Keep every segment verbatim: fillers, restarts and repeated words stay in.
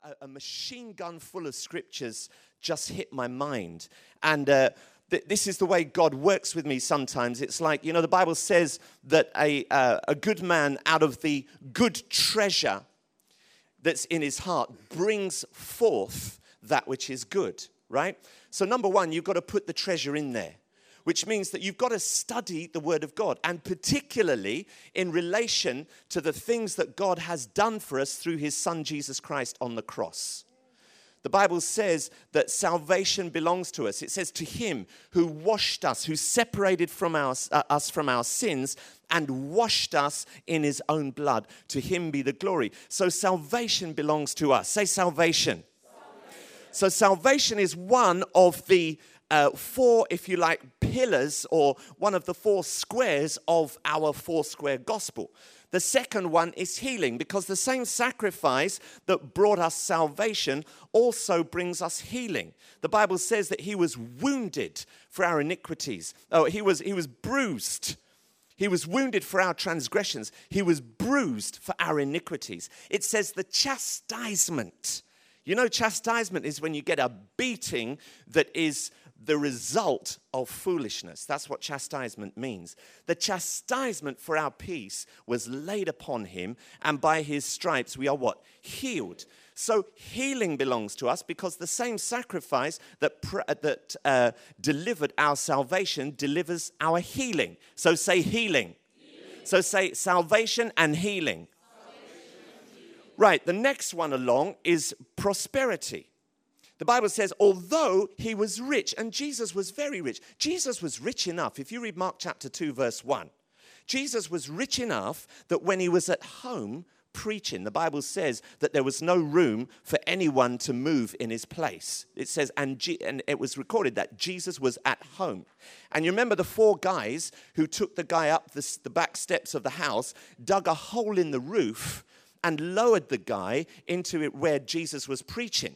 a, a machine gun full of scriptures just hit my mind. And uh, th- this is the way God works with me sometimes. It's like, you know, the Bible says that a, uh, a good man out of the good treasure that's in his heart brings forth that which is good, right? So number one, you've got to put the treasure in there, which means that you've got to study the Word of God, and particularly in relation to the things that God has done for us through his Son, Jesus Christ, on the cross. The Bible says that salvation belongs to us. It says to him who washed us, who separated from our, uh, us from our sins and washed us in his own blood. To him be the glory. So salvation belongs to us. Say salvation. Salvation. So salvation is one of the Uh, four, if you like, pillars, or one of the four squares of our four-square gospel. The second one is healing, because the same sacrifice that brought us salvation also brings us healing. The Bible says that he was wounded for our iniquities. Oh, he was, he was bruised. He was wounded for our transgressions. He was bruised for our iniquities. It says the chastisement. You know, chastisement is when you get a beating that is the result of foolishness. That's what chastisement means. The chastisement for our peace was laid upon him, and by his stripes we are what? Healed. So healing belongs to us, because the same sacrifice that pr- that uh, delivered our salvation delivers our healing. So say healing. healing. So say salvation and healing. Salvation and healing. Right, the next one along is prosperity. The Bible says, although he was rich, and Jesus was very rich. Jesus was rich enough. If you read Mark chapter two, verse one, Jesus was rich enough that when he was at home preaching, the Bible says that there was no room for anyone to move in his place. It says, and, G- and it was recorded that Jesus was at home. And you remember the four guys who took the guy up the, the back steps of the house, dug a hole in the roof, and lowered the guy into it where Jesus was preaching.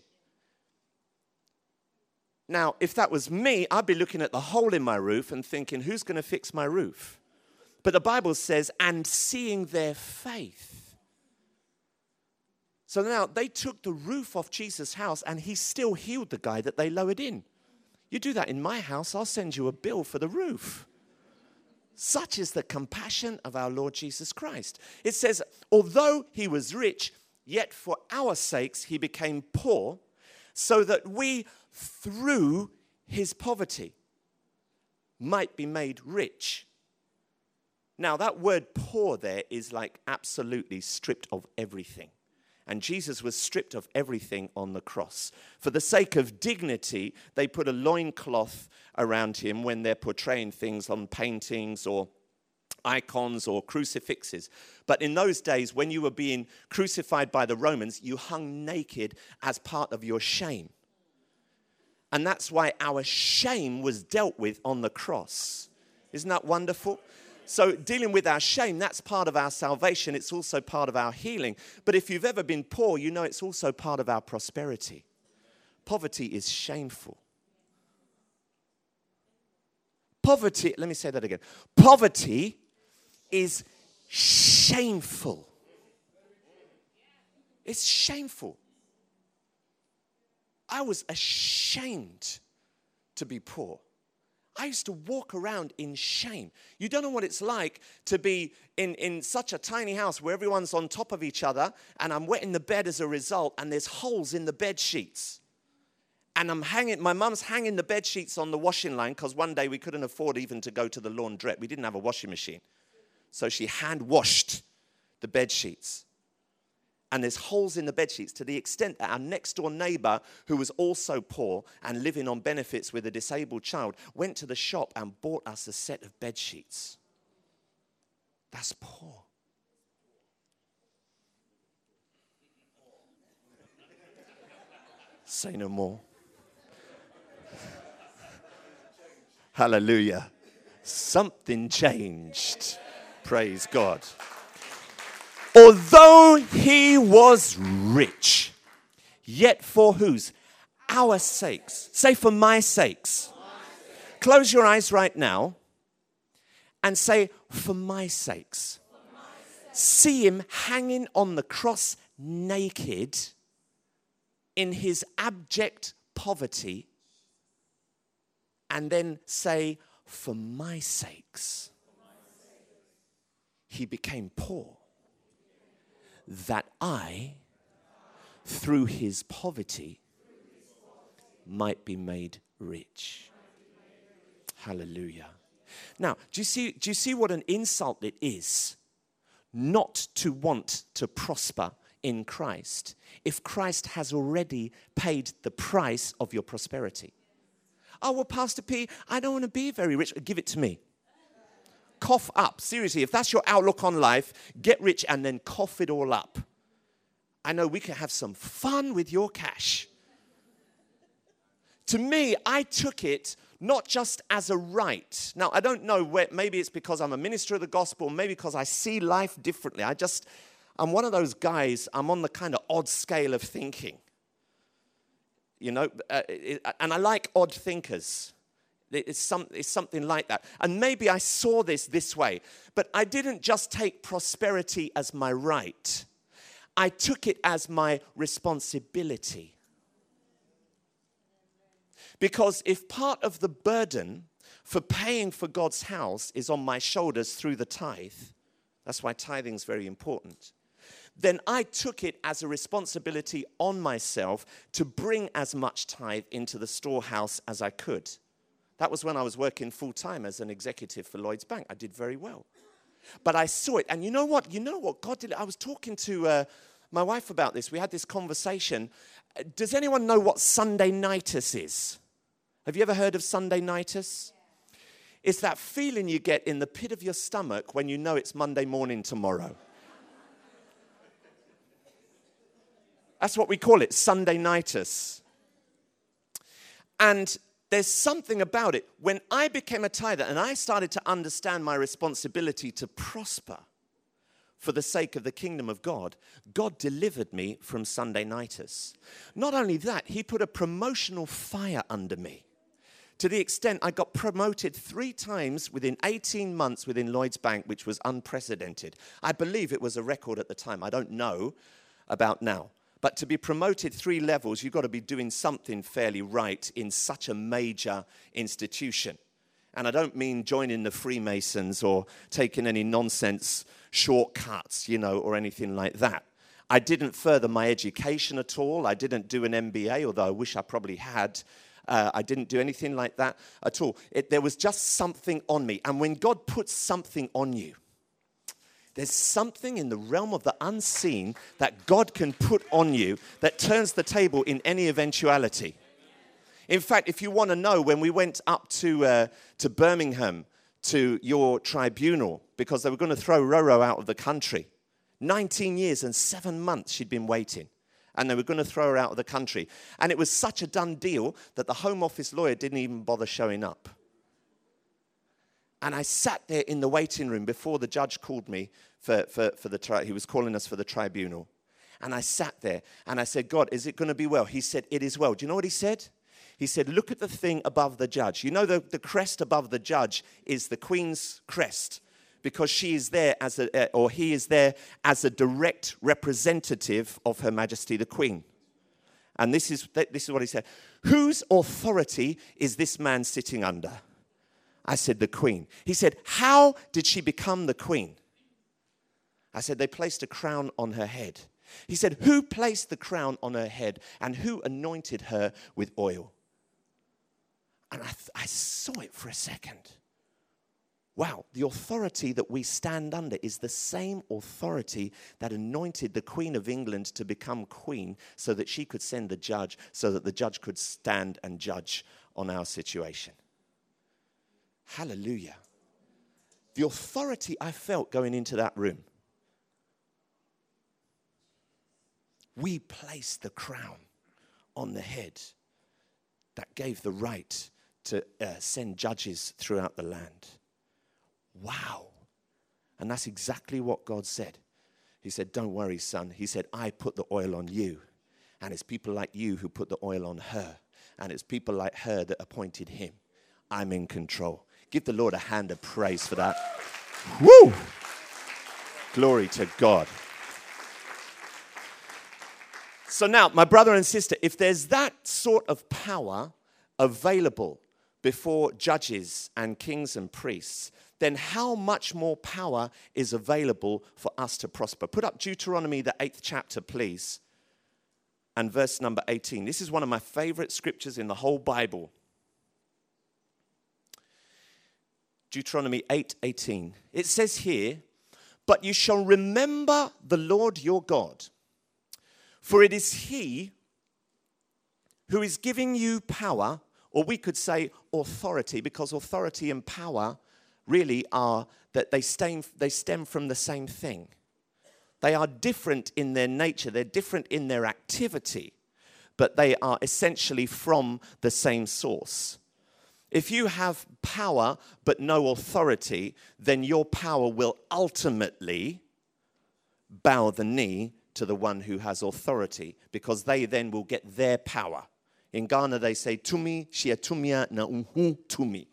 Now, if that was me, I'd be looking at the hole in my roof and thinking, who's going to fix my roof? But the Bible says, and seeing their faith. So now they took the roof off Jesus' house, and he still healed the guy that they lowered in. You do that in my house, I'll send you a bill for the roof. Such is the compassion of our Lord Jesus Christ. It says, although he was rich, yet for our sakes he became poor, so that we through his poverty might be made rich. Now, that word poor there is like absolutely stripped of everything. And Jesus was stripped of everything on the cross. For the sake of dignity, they put a loincloth around him when they're portraying things on paintings or icons or crucifixes. But in those days, when you were being crucified by the Romans, you hung naked as part of your shame. And that's why our shame was dealt with on the cross. Isn't that wonderful? So dealing with our shame, that's part of our salvation. It's also part of our healing. But if you've ever been poor, you know it's also part of our prosperity. Poverty is shameful. Poverty, let me say that again. Poverty is shameful. It's shameful. I was ashamed to be poor. I used to walk around in shame. You don't know what it's like to be in, in such a tiny house where everyone's on top of each other, and I'm wetting the bed as a result, and there's holes in the bed sheets. And I'm hanging, my mum's hanging the bed sheets on the washing line, because one day we couldn't afford even to go to the laundrette. We didn't have a washing machine. So she hand washed the bed sheets. And there's holes in the bed sheets to the extent that our next door neighbor, who was also poor and living on benefits with a disabled child, went to the shop and bought us a set of bed sheets. That's poor. Say no more. Hallelujah. Something changed. Praise God. Although he was rich, yet for whose? Our sakes. Say, for my sakes. Close your eyes right now and say, for my sakes. See him hanging on the cross naked, in his abject poverty and then say, for my sakes, he became poor, that I, through his poverty, might be made rich. Hallelujah. Now, do you see, do you see what an insult it is not to want to prosper in Christ if Christ has already paid the price of your prosperity? Oh, well, Pastor P, I don't want to be very rich. Give it to me. Cough up. Seriously, if that's your outlook on life, get rich and then cough it all up. I know we can have some fun with your cash. To me, I took it not just as a right. Now, I don't know where, maybe it's because I'm a minister of the gospel, maybe because I see life differently. I just, I'm one of those guys, I'm on the kind of odd scale of thinking. You know, uh, it, and I like odd thinkers. It's, some, it's something like that. And maybe I saw this this way, but I didn't just take prosperity as my right. I took it as my responsibility. Because if part of the burden for paying for God's house is on my shoulders through the tithe, that's why tithing is very important, then I took it as a responsibility on myself to bring as much tithe into the storehouse as I could. That was when I was working full-time as an executive for Lloyds Bank. I did very well. But I saw it. And you know what? You know what God did? I was talking to uh, my wife about this. We had this conversation. Does anyone know what Sunday-nitis is? Have you ever heard of Sunday-nitis? It's that feeling you get in the pit of your stomach when you know it's Monday morning tomorrow. That's what we call it, Sunday-nitis. And there's something about it. When I became a tither and I started to understand my responsibility to prosper for the sake of the kingdom of God, God delivered me from Sunday-nitis. Not only that, he put a promotional fire under me to the extent I got promoted three times within eighteen months within Lloyds Bank, which was unprecedented. I believe it was a record at the time. I don't know about now. But to be promoted three levels, you've got to be doing something fairly right in such a major institution. And I don't mean joining the Freemasons or taking any nonsense shortcuts, you know, or anything like that. I didn't further my education at all. I didn't do an M B A, although I wish I probably had. Uh, I didn't do anything like that at all. It, there was just something on me. And when God puts something on you, there's something in the realm of the unseen that God can put on you that turns the table in any eventuality. In fact, if you want to know, when we went up to uh, to Birmingham to your tribunal, because they were going to throw Roro out of the country, nineteen years and seven months she'd been waiting, and they were going to throw her out of the country. And it was such a done deal that the Home Office lawyer didn't even bother showing up. And I sat there in the waiting room before the judge called me for, for, for the tri- he was calling us for the tribunal. And I sat there and I said, God, is it going to be well? He said, it is well. Do you know what he said? He said, look at the thing above the judge. You know the, the crest above the judge is the Queen's crest because she is there as a, or he is there as a direct representative of Her Majesty the Queen. And this is, this is what he said. Whose authority is this man sitting under? I said, the Queen. He said, how did she become the Queen? I said, they placed a crown on her head. He said, who placed the crown on her head and who anointed her with oil? And I, th- I saw it for a second. Wow, the authority that we stand under is the same authority that anointed the Queen of England to become queen so that she could send the judge, so that the judge could stand and judge on our situation. Hallelujah. The authority I felt going into that room. We placed the crown on the head that gave the right to uh, send judges throughout the land. Wow. And that's exactly what God said. He said, don't worry, son. He said, I put the oil on you. And it's people like you who put the oil on her. And it's people like her that appointed him. I'm in control. Give the Lord a hand of praise for that. Woo! Glory to God. So now, my brother and sister, if there's that sort of power available before judges and kings and priests, then how much more power is available for us to prosper? Put up Deuteronomy, the eighth chapter, please, and verse number eighteen. This is one of my favorite scriptures in the whole Bible. Deuteronomy eight eighteen. It says here, "But you shall remember the Lord your God, for it is he who is giving you power," or we could say authority, because authority and power really are that they stem, they stem from the same thing. They are different in their nature, they're different in their activity, but they are essentially from the same source. If you have power but no authority, then your power will ultimately bow the knee to the one who has authority, because they then will get their power. In Ghana, they say, "Tumi, shia tumia na unhu tumi."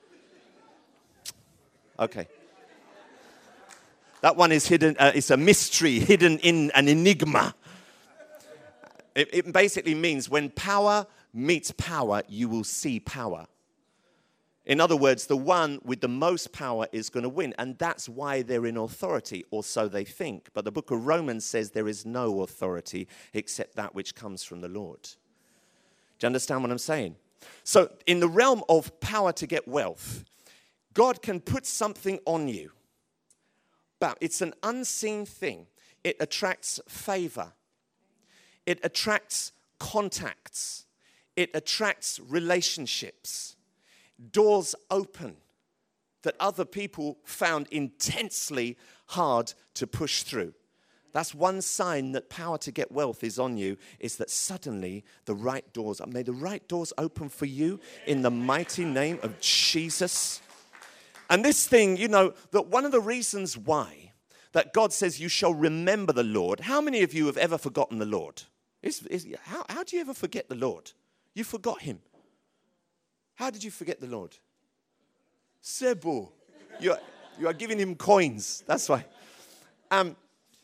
Okay. That one is hidden, uh, it's a mystery, hidden in an enigma. It, it basically means when power meets power, you will see power. In other words, the one with the most power is going to win. And that's why they're in authority, or so they think. But the book of Romans says there is no authority except that which comes from the Lord. Do you understand what I'm saying? So in the realm of power to get wealth, God can put something on you. But it's an unseen thing. It attracts favor. It attracts contacts. It attracts relationships. Doors open that other people found intensely hard to push through. That's one sign that power to get wealth is on you, is that suddenly the right doors, may the right doors open for you in the mighty name of Jesus. And this thing, you know, that one of the reasons why that God says you shall remember the Lord. How many of you have ever forgotten the Lord? It's, it's, how, how do you ever forget the Lord? You forgot him. How did you forget the Lord? Sebo. You are, you are giving him coins. That's why. Um,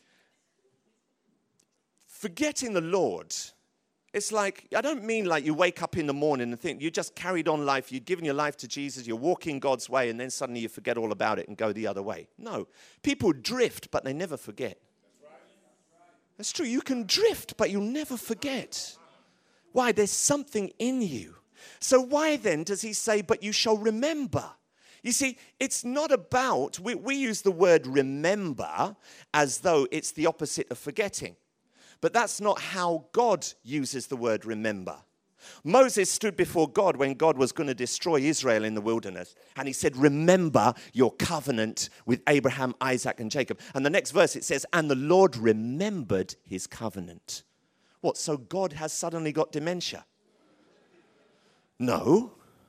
forgetting the Lord, it's like, I don't mean like you wake up in the morning and think you just carried on life, you've given your life to Jesus, you're walking God's way, and then suddenly you forget all about it and go the other way. No. People drift, but they never forget. That's true. You can drift, but you'll never forget. Why? There's something in you. So why then does he say, but you shall remember? You see, it's not about, we, we use the word remember as though it's the opposite of forgetting. But that's not how God uses the word remember. Moses stood before God when God was going to destroy Israel in the wilderness. And he said, remember your covenant with Abraham, Isaac, and Jacob. And the next verse it says, and the Lord remembered his covenant. What, so God has suddenly got dementia? No.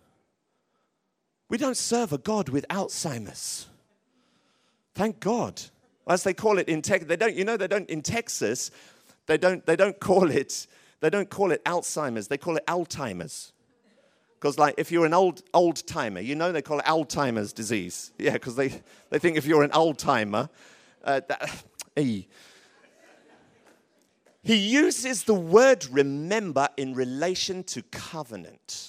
We don't serve a God with Alzheimer's. Thank God. As they call it in Texas, they don't, you know, they don't, in Texas, they don't, they don't call it, they don't call it Alzheimer's, they call it Alzheimer's. Because like if you're an old, old timer, you know they call it Alzheimer's disease. Yeah, because they, they think if you're an old timer, uh, that, hey. He uses the word remember in relation to covenant.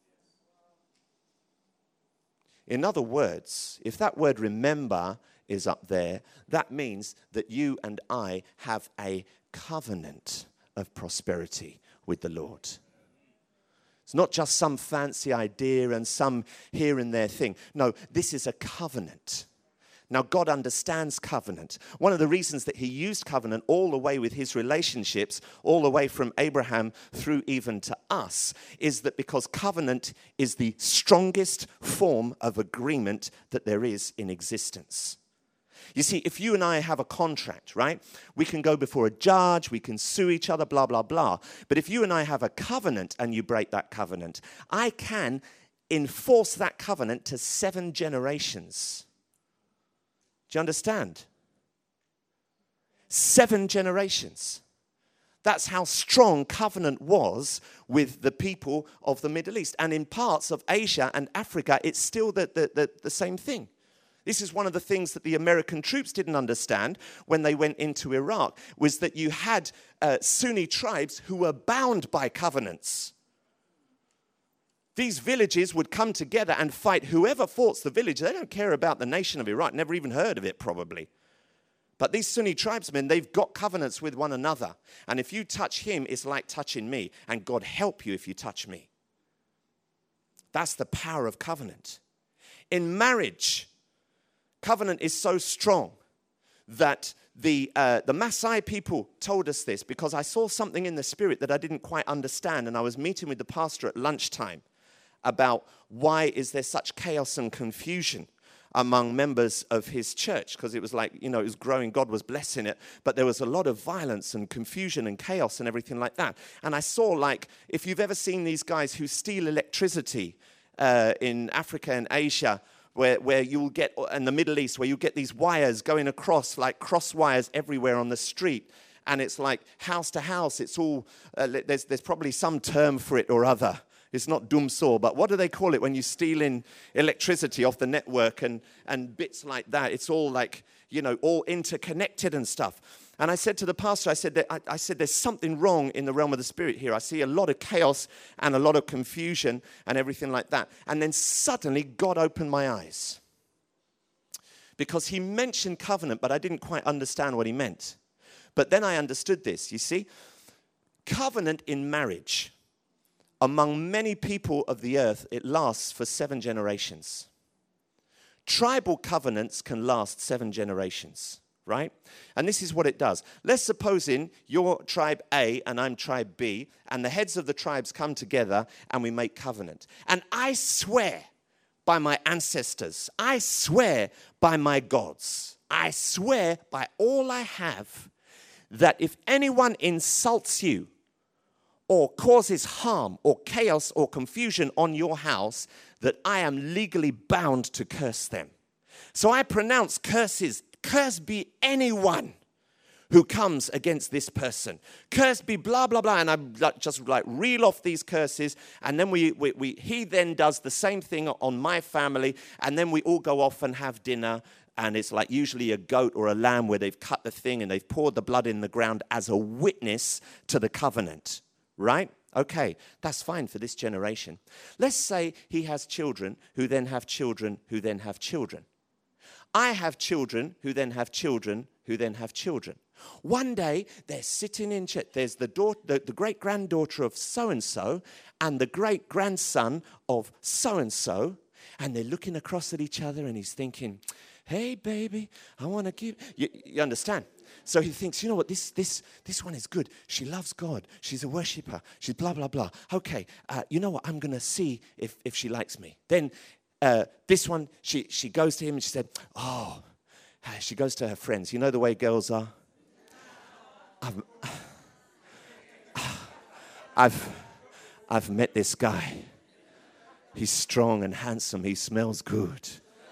In other words, if that word remember is up there, that means that you and I have a covenant of prosperity with the Lord. It's not just some fancy idea and some here and there thing. No, this is a covenant. Now, God understands covenant. One of the reasons that he used covenant all the way with his relationships, all the way from Abraham through even to us, is that because covenant is the strongest form of agreement that there is in existence. You see, if you and I have a contract, right, we can go before a judge, we can sue each other, blah, blah, blah. But if you and I have a covenant and you break that covenant, I can enforce that covenant to seven generations. Do you understand? Seven generations. That's how strong covenant was with the people of the Middle East. And in parts of Asia and Africa, it's still the, the, the, the same thing. This is one of the things that the American troops didn't understand when they went into Iraq, was that you had uh, Sunni tribes who were bound by covenants. These villages would come together and fight whoever fought the village. They don't care about the nation of Iraq, never even heard of it probably. But these Sunni tribesmen, they've got covenants with one another. And if you touch him, it's like touching me. And God help you if you touch me. That's the power of covenant. In marriage, covenant is so strong that the uh, the Maasai people told us this, because I saw something in the spirit that I didn't quite understand, and I was meeting with the pastor at lunchtime about why is there such chaos and confusion among members of his church, because it was like, you know, it was growing, God was blessing it, but there was a lot of violence and confusion and chaos and everything like that. And I saw, like, if you've ever seen these guys who steal electricity uh, in Africa and Asia, Where, where you'll get, in the Middle East, where you get these wires going across, like cross wires everywhere on the street. And it's like house to house. It's all, uh, there's, there's probably some term for it or other. It's not doomsaw, but what do they call it when you steal in electricity off the network and, and bits like that? It's all like, you know, all interconnected and stuff. And I said to the pastor, I said, that, I, I said, there's something wrong in the realm of the spirit here. I see a lot of chaos and a lot of confusion and everything like that. And then suddenly God opened my eyes. Because he mentioned covenant, but I didn't quite understand what he meant. But then I understood this, you see. Covenant in marriage, among many people of the earth, it lasts for seven generations. Tribal covenants can last seven generations. Right? And this is what it does. Let's suppose in you're tribe A and I'm tribe B, and the heads of the tribes come together and we make covenant. And I swear by my ancestors, I swear by my gods, I swear by all I have, that if anyone insults you or causes harm or chaos or confusion on your house, that I am legally bound to curse them. So I pronounce curses. Cursed be anyone who comes against this person. Cursed be blah, blah, blah. And I just like reel off these curses. And then we, we, we, he then does the same thing on my family. And then we all go off and have dinner. And it's like usually a goat or a lamb where they've cut the thing and they've poured the blood in the ground as a witness to the covenant. Right? Okay, that's fine for this generation. Let's say he has children who then have children who then have children. I have children who then have children who then have children. One day, they're sitting in church. There's the, daughter, the, the great-granddaughter of so-and-so and the great-grandson of so-and-so, and they're looking across at each other, and he's thinking, hey, baby, I want to give... You, you understand? So he thinks, you know what, this this this one is good. She loves God. She's a worshiper. She's blah, blah, blah. Okay, uh, you know what, I'm going to see if, if she likes me. Then... Uh, this one, she, she goes to him and she said, oh, she goes to her friends. You know the way girls are? I've, I've, I've met this guy. He's strong and handsome. He smells good.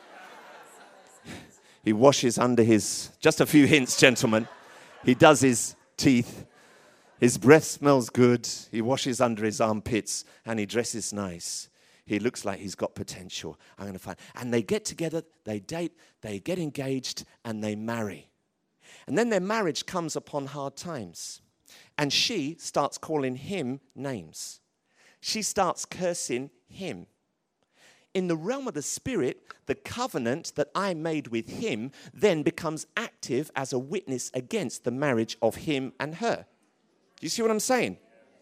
He washes under his, just a few hints, gentlemen. He does his teeth. His breath smells good. He washes under his armpits and he dresses nice. He looks like he's got potential. I'm going to find. And they get together, they date, they get engaged, and they marry. And then their marriage comes upon hard times. And she starts calling him names. She starts cursing him. In the realm of the spirit, the covenant that I made with him then becomes active as a witness against the marriage of him and her. Do you see what I'm saying?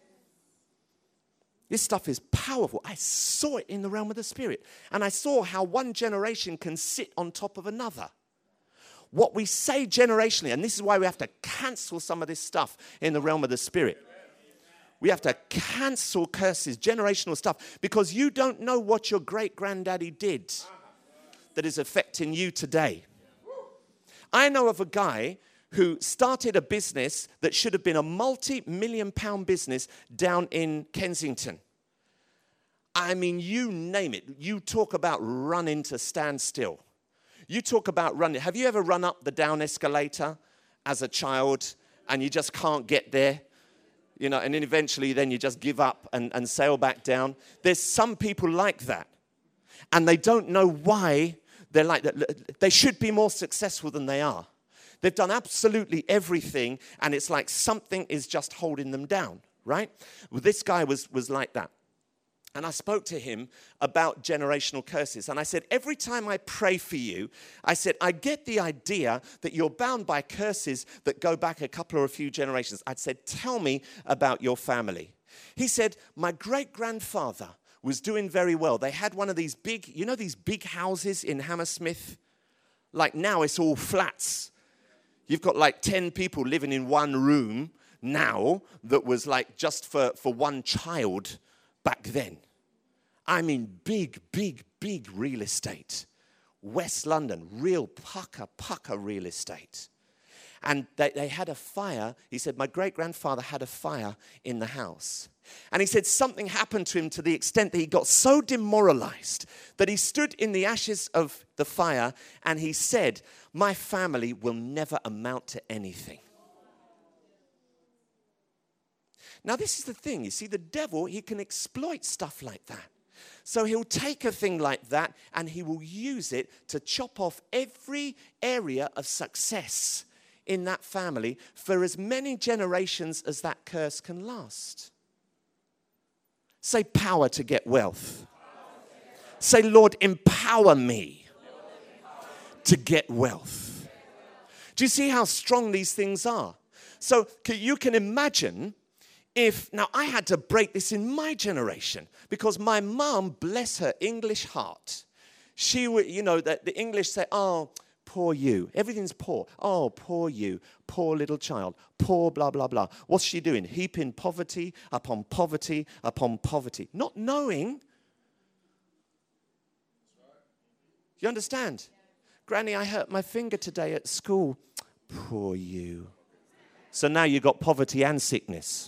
This stuff is powerful. I saw it in the realm of the spirit. And I saw how one generation can sit on top of another. What we say generationally, and this is why we have to cancel some of this stuff in the realm of the spirit. We have to cancel curses, generational stuff, because you don't know what your great-granddaddy did that is affecting you today. I know of a guy who started a business that should have been a multi-million pound business down in Kensington. I mean, you name it. You talk about running to stand still. You talk about running. Have you ever run up the down escalator as a child and you just can't get there? You know, and then eventually then you just give up and, and sail back down. There's some people like that. And they don't know why They're like, they should be more successful than they are. They've done absolutely everything, and it's like something is just holding them down, right? Well, this guy was, was like that. And I spoke to him about generational curses. And I said, every time I pray for you, I said, I get the idea that you're bound by curses that go back a couple or a few generations. I said, tell me about your family. He said, my great-grandfather was doing very well. They had one of these big, you know these big houses in Hammersmith? Like now it's all flats. You've got like ten people living in one room now that was like just for, for one child back then. I mean big, big, big real estate. West London, real pucker, pucker real estate. And they, they had a fire. He said, my great-grandfather had a fire in the house. And he said something happened to him to the extent that he got so demoralized that he stood in the ashes of the fire and he said, my family will never amount to anything. Now, this is the thing. You see, the devil, he can exploit stuff like that. So he'll take a thing like that and he will use it to chop off every area of success in that family for as many generations as that curse can last. Say power to get wealth. Say, Lord, empower me to get wealth. Do you see how strong these things are? So you can imagine if, now I had to break this in my generation because my mum, bless her English heart, she would, you know, that the English say, oh, poor you. Everything's poor. Oh, poor you. Poor little child. Poor blah, blah, blah. What's she doing? Heaping poverty upon poverty upon poverty. Not knowing. You understand? Granny, I hurt my finger today at school. Poor you. So now you've got poverty and sickness.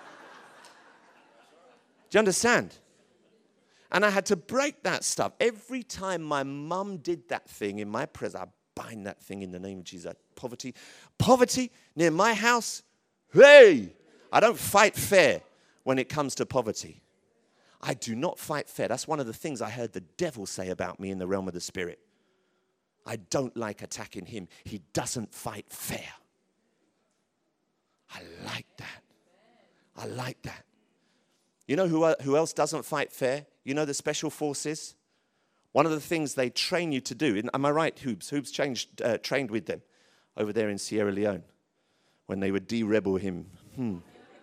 Do you understand? And I had to break that stuff. Every time my mum did that thing in my presence, I bind that thing in the name of Jesus. Poverty. Poverty near my house. Hey! I don't fight fair when it comes to poverty. I do not fight fair. That's one of the things I heard the devil say about me in the realm of the spirit. I don't like attacking him. He doesn't fight fair. I like that. I like that. You know who, who else doesn't fight fair? You know the special forces? One of the things they train you to do, am I right, Hoobs? Hoobs changed, uh, trained with them over there in Sierra Leone when they would de-rebel him. Hmm.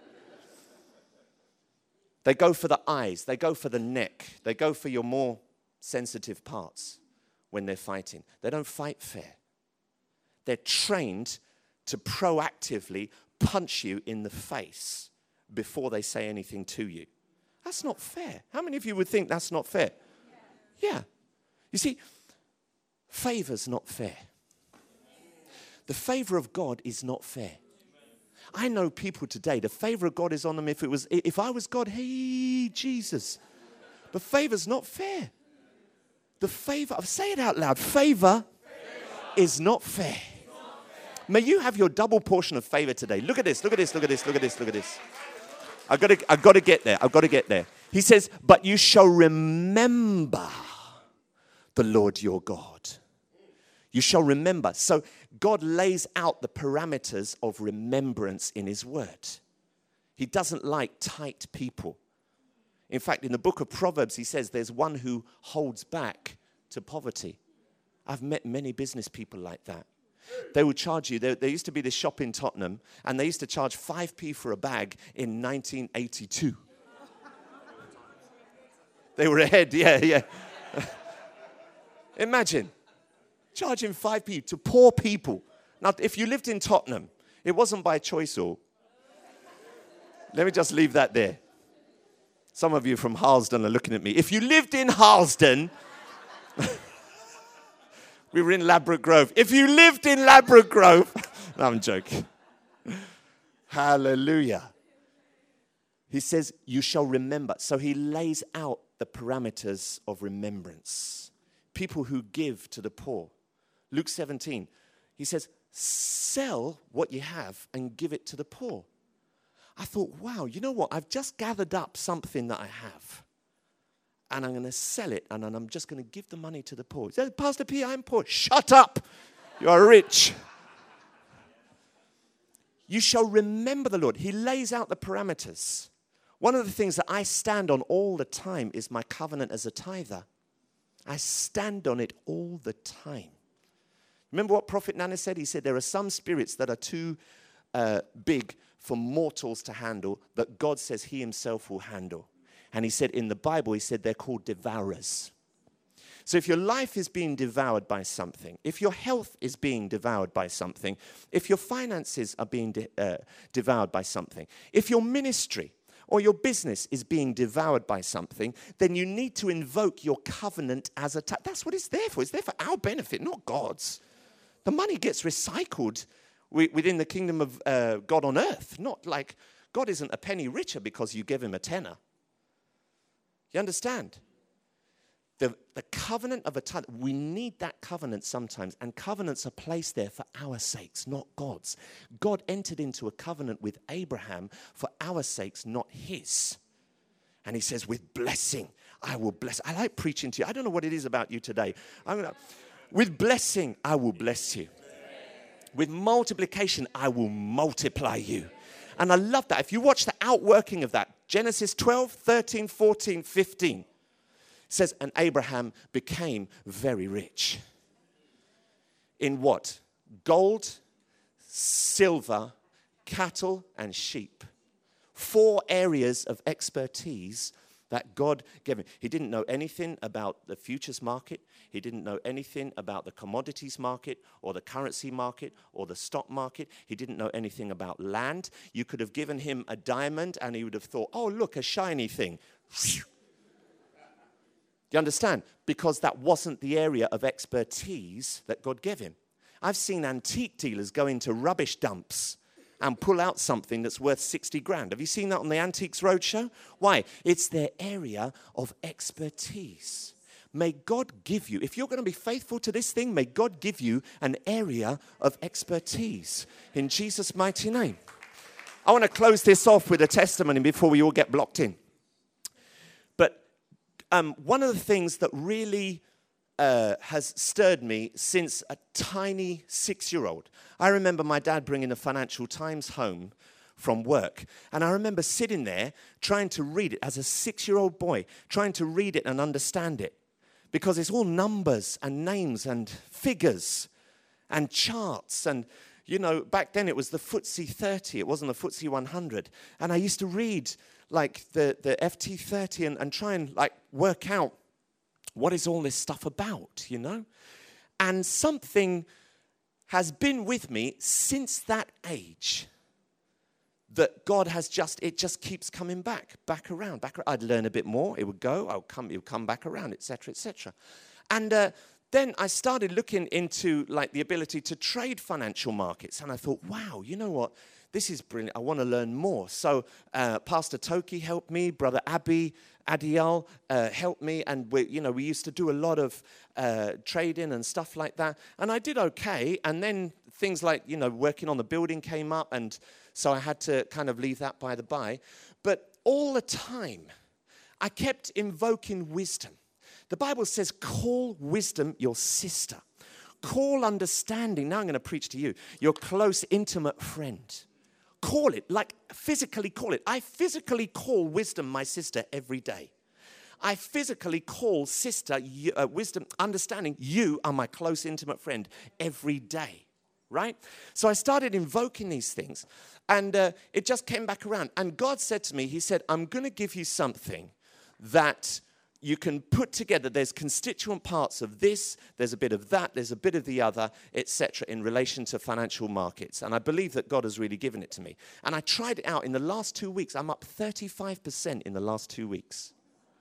They go for the eyes. They go for the neck. They go for your more sensitive parts when they're fighting. They don't fight fair. They're trained to proactively punch you in the face before they say anything to you. That's not fair. How many of you would think that's not fair? Yeah. You see, favor's not fair. The favor of God is not fair. I know people today, the favor of God is on them. If it was, if I was God, hey, Jesus. But favor's not fair. The favor, say it out loud, favor, favor. is not fair. not fair. May you have your double portion of favor today. Look at this, look at this, look at this, look at this, look at this. I've got to, I've got to get there. I've got to get there. He says, but you shall remember the Lord your God. You shall remember. So God lays out the parameters of remembrance in his word. He doesn't like tight people. In fact, in the book of Proverbs, he says there's one who holds back to poverty. I've met many business people like that. They would charge you. There, there used to be this shop in Tottenham, and they used to charge five p for a bag in nineteen eighty-two. They were ahead, yeah, yeah. Imagine charging five p to poor people. Now, if you lived in Tottenham, it wasn't by choice or... Let me just leave that there. Some of you from Harlesden are looking at me. If you lived in Harlesden... We were in Ladbroke Grove. If you lived in Ladbroke Grove... No, I'm joking. Hallelujah. He says, you shall remember. So he lays out the parameters of remembrance. People who give to the poor. Luke seventeen, he says, sell what you have and give it to the poor. I thought, wow, you know what? I've just gathered up something that I have. and I'm going to sell it, and then I'm just going to give the money to the poor. He says, Pastor P, I'm poor. Shut up. You are rich. You shall remember the Lord. He lays out the parameters. One of the things that I stand on all the time is my covenant as a tither. I stand on it all the time. Remember what Prophet Nana said? He said, there are some spirits that are too uh, big for mortals to handle that God says he himself will handle. And he said in the Bible, he said they're called devourers. So if your life is being devoured by something, if your health is being devoured by something, if your finances are being de- uh, devoured by something, if your ministry or your business is being devoured by something, then you need to invoke your covenant as a... T- That's what it's there for. It's there for our benefit, not God's. The money gets recycled w- within the kingdom of uh, God on earth. Not like God isn't a penny richer because you give him a tenner. You understand? The, the covenant of a tithe, we need that covenant sometimes. And covenants are placed there for our sakes, not God's. God entered into a covenant with Abraham for our sakes, not his. And he says, with blessing, I will bless. I like preaching to you. I don't know what it is about you today. I'm gonna, with blessing, I will bless you. With multiplication, I will multiply you. And I love that. If you watch the outworking of that, Genesis twelve, thirteen, fourteen, fifteen, says, and Abraham became very rich. In what? Gold, silver, cattle, and sheep. Four areas of expertise that God gave him. He didn't know anything about the futures market. He didn't know anything about the commodities market or the currency market or the stock market. He didn't know anything about land. You could have given him a diamond and he would have thought, oh, look, a shiny thing. Do you understand? Because that wasn't the area of expertise that God gave him. I've seen antique dealers go into rubbish dumps and pull out something that's worth sixty grand. Have you seen that on the Antiques Roadshow? Why? It's their area of expertise. May God give you, if you're going to be faithful to this thing, may God give you an area of expertise in Jesus' mighty name. I want to close this off with a testimony before we all get blocked in. But Um, one of the things that really uh, has stirred me since a tiny six-year-old, I remember my dad bringing the Financial Times home from work. And I remember sitting there trying to read it as a six-year-old boy, trying to read it and understand it. Because it's all numbers and names and figures and charts. And, you know, back then it was the F T S E thirty. It wasn't the F T S E one hundred. And I used to read like the, the F T thirty and, and try and like work out what is all this stuff about, you know? And something has been with me since that age that God has just, it just keeps coming back, back around, back around. I'd learn a bit more, it would go, I'll come, it would come back around, et cetera, et cetera. And uh, then I started looking into like the ability to trade financial markets. And I thought, wow, you know what? This is brilliant. I want to learn more. So uh, Pastor Toki helped me. Brother Abi Adial uh, helped me. And, we, you know, we used to do a lot of uh, trading and stuff like that. And I did okay. And then things like, you know, working on the building came up. And so I had to kind of leave that by the by. But all the time, I kept invoking wisdom. The Bible says, call wisdom your sister. Call understanding. Now I'm going to preach to you. Your close, intimate friend. Call it, like physically call it. I physically call wisdom my sister every day. I physically call sister, uh, wisdom, understanding, you are my close, intimate friend every day, right? So I started invoking these things, and uh, it just came back around. And God said to me, he said, I'm going to give you something that you can put together. There's constituent parts of this, there's a bit of that, there's a bit of the other, et cetera, in relation to financial markets. And I believe that God has really given it to me. And I tried it out in the last two weeks. I'm up thirty-five percent in the last two weeks.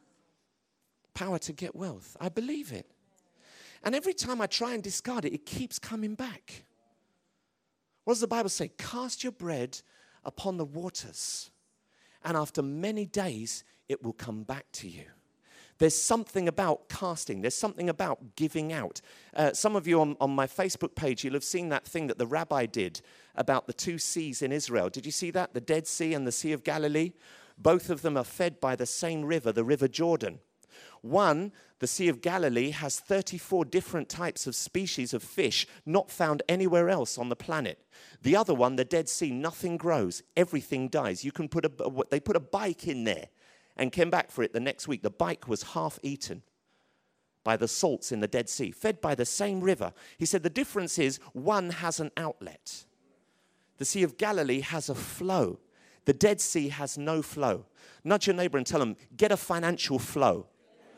Power to get wealth. I believe it. And every time I try and discard it, it keeps coming back. What does the Bible say? Cast your bread upon the waters, and after many days, it will come back to you. There's something about casting. There's something about giving out. Uh, some of you on, on my Facebook page, you'll have seen that thing that the rabbi did about the two seas in Israel. Did you see that? The Dead Sea and the Sea of Galilee? Both of them are fed by the same river, the River Jordan. One, the Sea of Galilee, has thirty-four different types of species of fish not found anywhere else on the planet. The other one, the Dead Sea, nothing grows, everything dies. You can put a, they put a bike in there and came back for it the next week. The bike was half eaten by the salts in the Dead Sea, fed by the same river. He said the difference is one has an outlet. The Sea of Galilee has a flow. The Dead Sea has no flow. Nudge your neighbor and tell them, get a financial flow.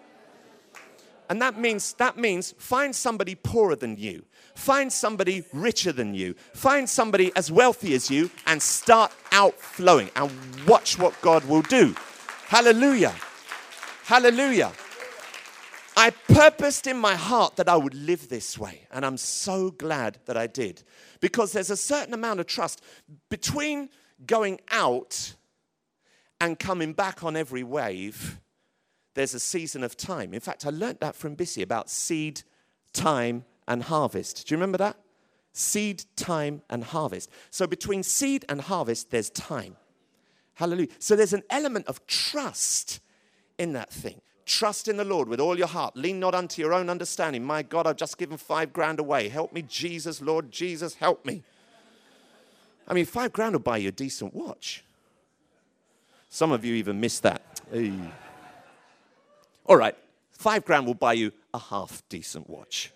And that means, that means find somebody poorer than you. Find somebody richer than you. Find somebody as wealthy as you and start outflowing and watch what God will do. Hallelujah. Hallelujah. I purposed in my heart that I would live this way. And I'm so glad that I did. Because there's a certain amount of trust between going out and coming back on every wave. There's a season of time. In fact, I learned that from Bissy about seed, time, and harvest. Do you remember that? Seed, time, and harvest. So between seed and harvest, there's time. Hallelujah. So there's an element of trust in that thing. Trust in the Lord with all your heart. Lean not unto your own understanding. My God, I've just given five grand away. Help me, Jesus, Lord Jesus, help me. I mean, five grand will buy you a decent watch. Some of you even missed that. Hey. All right, five grand will buy you a half decent watch.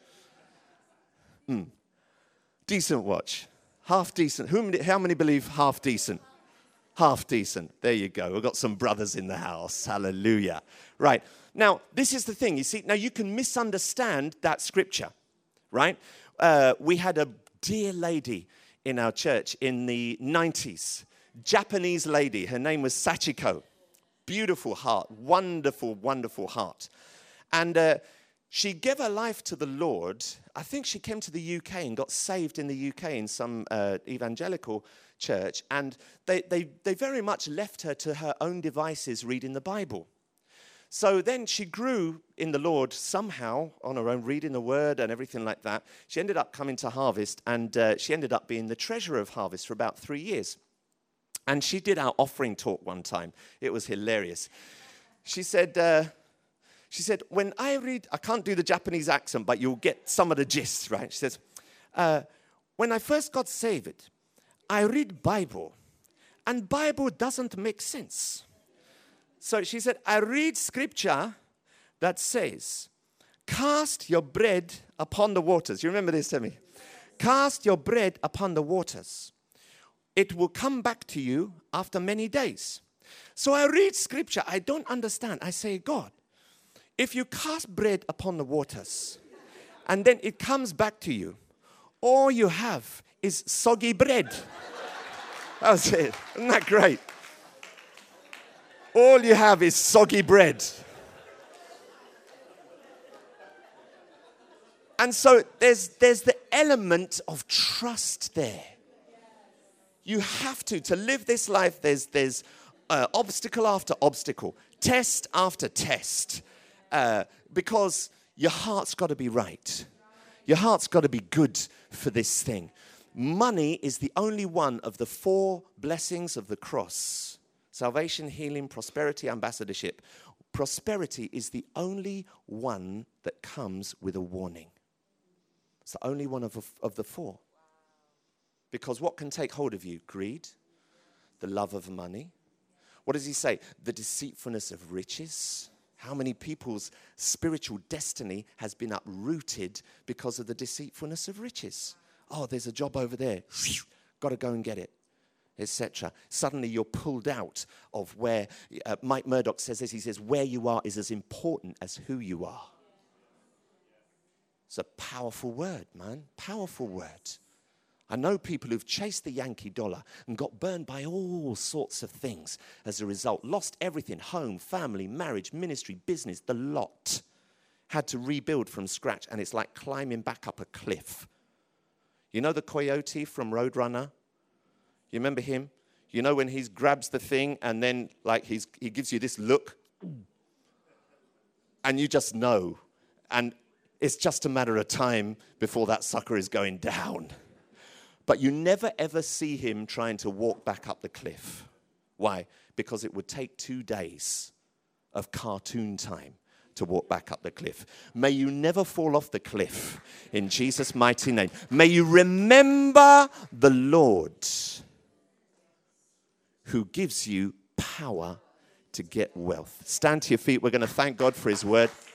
Mm. Decent watch. Half decent. Who, how many believe half decent? Half decent. There you go. We've got some brothers in the house. Hallelujah. Right. Now, this is the thing. You see, now you can misunderstand that scripture, right? Uh, we had a dear lady in our church in the nineties. Japanese lady. Her name was Sachiko. Beautiful heart. Wonderful, wonderful heart. And uh, she gave her life to the Lord. I think she came to the U K and got saved in the U K in some uh, evangelical church. And they, they, they very much left her to her own devices reading the Bible. So then she grew in the Lord somehow on her own, reading the Word and everything like that. She ended up coming to Harvest, and uh, she ended up being the treasurer of Harvest for about three years. And she did our offering talk one time. It was hilarious. She said, uh, she said, when I read, I can't do the Japanese accent, but you'll get some of the gist, right? She says, uh, when I first got saved, I read Bible, and Bible doesn't make sense. So she said, I read scripture that says, cast your bread upon the waters. You remember this, Timmy? Cast your bread upon the waters. It will come back to you after many days. So I read scripture. I don't understand. I say, God, if you cast bread upon the waters and then it comes back to you, all you have is soggy bread. That was it. Isn't that great? All you have is soggy bread. And so there's, there's the element of trust there. You have to, to live this life, there's, there's uh, obstacle after obstacle, test after test, uh, because your heart's got to be right. Your heart's got to be good for this thing. Money is the only one of the four blessings of the cross. Salvation, healing, prosperity, ambassadorship. Prosperity is the only one that comes with a warning. It's the only one of, of the four. Because what can take hold of you? Greed, the love of money. What does he say? The deceitfulness of riches. How many people's spiritual destiny has been uprooted because of the deceitfulness of riches? Oh, there's a job over there. Got to go and get it, et cetera. Suddenly you're pulled out of where, uh, Mike Murdoch says this, he says, where you are is as important as who you are. It's a powerful word, man. Powerful word. I know people who've chased the Yankee dollar and got burned by all sorts of things as a result. Lost everything, home, family, marriage, ministry, business, the lot. Had to rebuild from scratch, and it's like climbing back up a cliff. You know the coyote from Roadrunner? You remember him? You know when he grabs the thing and then like he's, he gives you this look? And you just know. And it's just a matter of time before that sucker is going down. But you never ever see him trying to walk back up the cliff. Why? Because it would take two days of cartoon time to walk back up the cliff. May you never fall off the cliff in Jesus' mighty name. May you remember the Lord who gives you power to get wealth. Stand to your feet. We're going to thank God for his word.